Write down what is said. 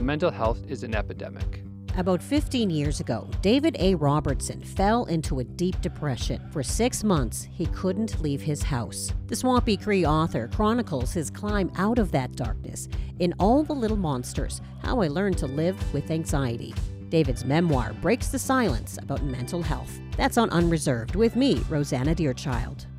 mental health is an epidemic. About 15 years ago, David A. Robertson fell into a deep depression. For 6 months, he couldn't leave his house. The Swampy Cree author chronicles his climb out of that darkness in All the Little Monsters: How I Learned to Live with Anxiety. David's memoir breaks the silence about mental health. That's on Unreserved with me, Rosanna Deerchild.